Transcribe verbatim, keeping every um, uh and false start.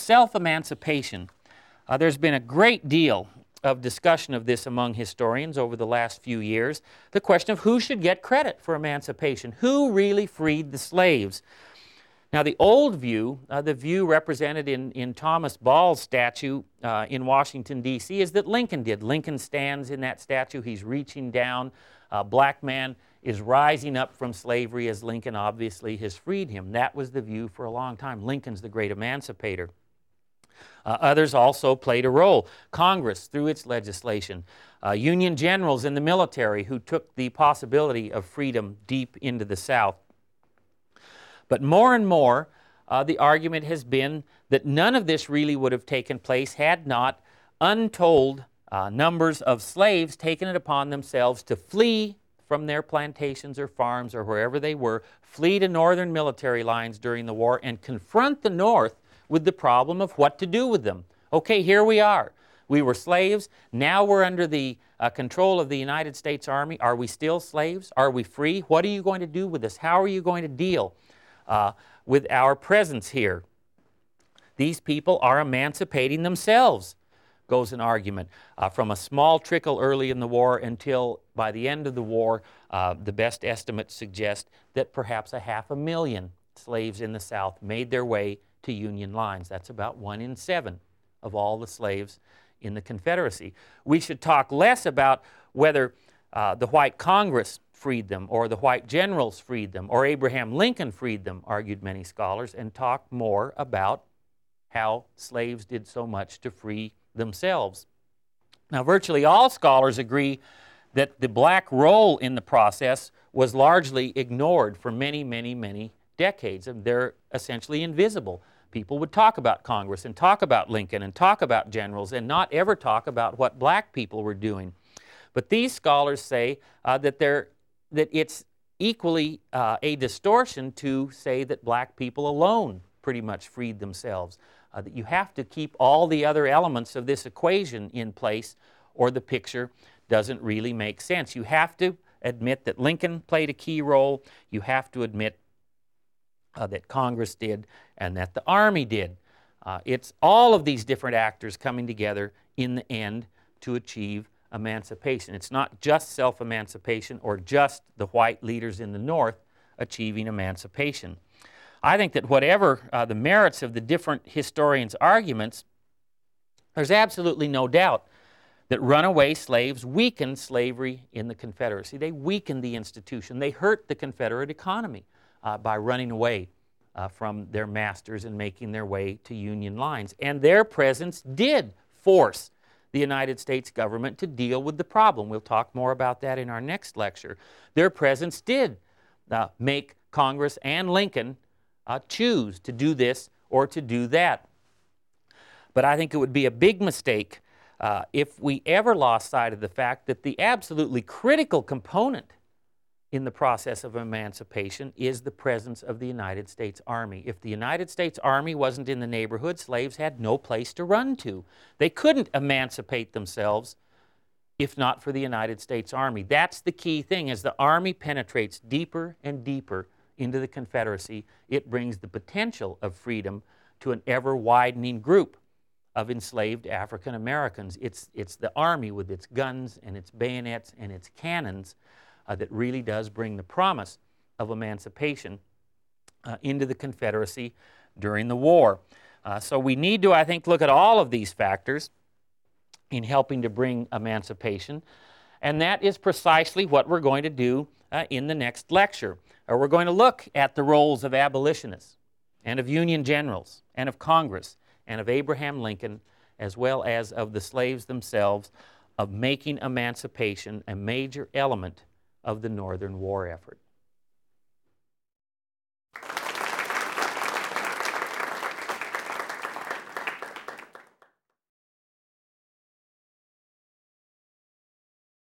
self-emancipation. Uh, there's been a great deal of discussion of this among historians over the last few years. The question of who should get credit for emancipation. Who really freed the slaves? Now, the old view, uh, the view represented in, in Thomas Ball's statue uh, in Washington, D C, is that Lincoln did. Lincoln stands in that statue. He's reaching down. A black man is rising up from slavery as Lincoln obviously has freed him. That was the view for a long time. Lincoln's the great emancipator. Uh, others also played a role. Congress, through its legislation. Uh, Union generals in the military who took the possibility of freedom deep into the South. But more and more, uh, the argument has been that none of this really would have taken place had not untold uh, numbers of slaves taken it upon themselves to flee from their plantations or farms or wherever they were, flee to northern military lines during the war and confront the North with the problem of what to do with them. Okay, here we are. We were slaves. Now we're under the uh, control of the United States Army. Are we still slaves? Are we free? What are you going to do with us? How are you going to deal Uh, with our presence here? These people are emancipating themselves, goes an argument, uh, from a small trickle early in the war until by the end of the war, uh, the best estimates suggest that perhaps a half a million slaves in the South made their way to Union lines. That's about one in seven of all the slaves in the Confederacy. We should talk less about whether uh, the white Congress freed them, or the white generals freed them, or Abraham Lincoln freed them, argued many scholars, and talk more about how slaves did so much to free themselves. Now, virtually all scholars agree that the black role in the process was largely ignored for many, many, many decades, and they're essentially invisible. People would talk about Congress and talk about Lincoln and talk about generals and not ever talk about what black people were doing. But these scholars say uh, that they're that it's equally uh, a distortion to say that black people alone pretty much freed themselves. Uh, that you have to keep all the other elements of this equation in place or the picture doesn't really make sense. You have to admit that Lincoln played a key role. You have to admit uh, that Congress did and that the Army did. Uh, it's all of these different actors coming together in the end to achieve emancipation. It's not just self-emancipation or just the white leaders in the North achieving emancipation. I think that whatever uh, the merits of the different historians' arguments, there's absolutely no doubt that runaway slaves weakened slavery in the Confederacy. They weakened the institution. They hurt the Confederate economy uh, by running away uh, from their masters and making their way to Union lines. And their presence did force the United States government to deal with the problem. We'll talk more about that in our next lecture. Their presence did uh, make Congress and Lincoln uh, choose to do this or to do that. But I think it would be a big mistake uh, if we ever lost sight of the fact that the absolutely critical component in the process of emancipation is the presence of the United States Army. If the United States Army wasn't in the neighborhood, slaves had no place to run to. They couldn't emancipate themselves if not for the United States Army. That's the key thing. As the Army penetrates deeper and deeper into the Confederacy, it brings the potential of freedom to an ever-widening group of enslaved African Americans. It's, it's the Army with its guns and its bayonets and its cannons Uh, that really does bring the promise of emancipation uh, into the Confederacy during the war. Uh, so we need to, I think, look at all of these factors in helping to bring emancipation, and that is precisely what we're going to do uh, in the next lecture. Uh, we're going to look at the roles of abolitionists and of Union generals and of Congress and of Abraham Lincoln, as well as of the slaves themselves, of making emancipation a major element of the Northern war effort.